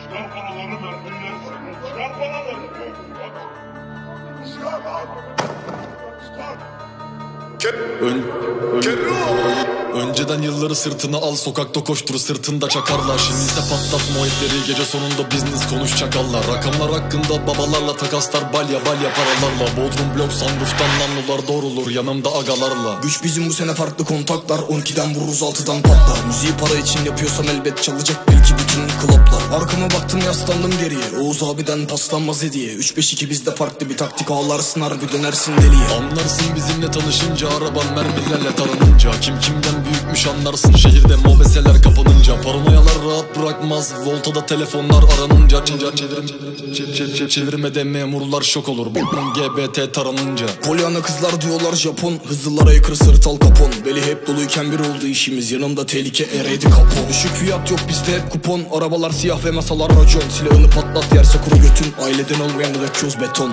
Çıkar paraları mermiler senin. Çıkar paraları. Çıkar lan. Çıkar. Önceden yılları sırtına al, sokakta koştur, sırtında çakarlar. Şimdi ise patlat muhabbetleri, gece sonunda business konuş çakallar. Rakamlar hakkında babalarla takaslar, balya paralarla. Bodrum blok sunrooftan namlular doğrulur yanımda agalarla. Güç bizim bu sene farklı kontaklar, 12'den vururuz 6'dan patlar. Müziği para için yapıyorsam elbet çalacak belki bütün klaplar. Arkama baktım yaslandım geriye, Oğuz abiden paslanmaz hediye. 3-5-2 bizde farklı bir taktik, ağlarsın harbi dönersin deliye. Anlarsın bizimle tanışınca, araban mermilerle taranınca. Kim kimden büyükmüş anlarsın şehirde mobeseler kapanınca. Paranoyalar rahat bırakmaz, voltada telefonlar aranınca. Çevirmede memurlar şok olur, bokman GBT taranınca. Polyana kızlar diyorlar Japon, hızlılara yakır sırtal kapon. Beli hep doluyken bir oldu işimiz, yanımda tehlike ereydi kapon. Düşük fiyat yok bizde hep kupon, arabalar siyah ve masalar racon. Silahını patlat yerse kuru götün, aileden olmayan döküyoruz beton.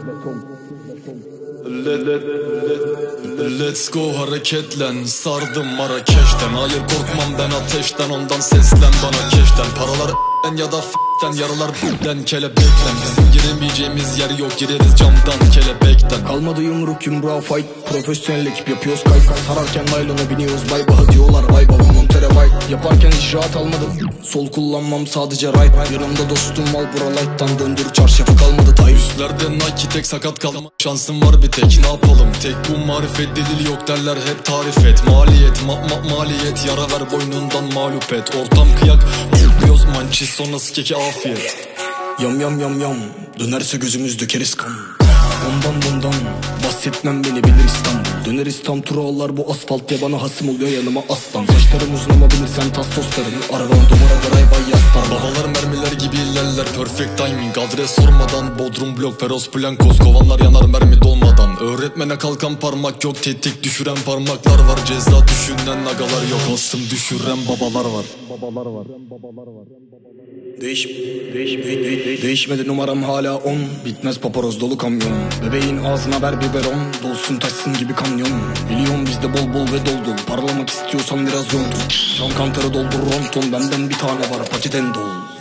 Let's go hareketlen, sardım Marrakeş'ten. Hayır korkmam ben ateşten, ondan seslen bana keşten. Paralar ya da f***ten, yaralar b***den, kelebekten. Bizim giremeyeceğimiz yer yok, gireriz camdan kelebekten. Kalmadı yumruk yumruğa fight, profesyonel ekip yapıyoruz kay. Sararken naylona biniyoruz bay baha diyorlar, vay babamın terabyte. Yaparken hiç rahat almadım, sol kullanmam sadece right. Yanımda dostum Malboro Light'tan, döndür çarşafı kalmadı tay. Üstlerde Nike tek, sakat kalma şansım var bir tek, ne yapalım tek bu marifet. Delil yok derler hep tarif et, maliyet maliyet. Yara ver boynundan mağlup et, ortam kıyak yapıyoruz mançiz sonrası keki afiyet. Yam dönerse gözümüz dökeriz kan. Ondan bundan bahsetmem, beni bilir İstanbul. Döneriz tam turalar, bu asfalt ya bana hasım oluyor yanıma aslan. Saçlarım uzun ama bilirsen testosteron, arabanın duvara drive yastar. Babalar mermiler gibi ilerler, perfect timing. Adres sormadan Bodrum blok, Peros Blancos. Kovanlar yanar mermi dolmadan. Öğretmene kalkan parmak yok, tetik düşüren parmaklar var. Ceza düşünen agalar yok, asım düşüren babalar var. Değişmedi numaram hala 10, bitmez paparoz dolu kamyon. Bebeğin ağzına ver biberon, dolsun taşsın gibi kamyon. Milyon bizde bol bol ve dol dol, parlamak istiyorsan biraz yol. Şan kantarı doldur ronton, benden bir tane var paket en dol.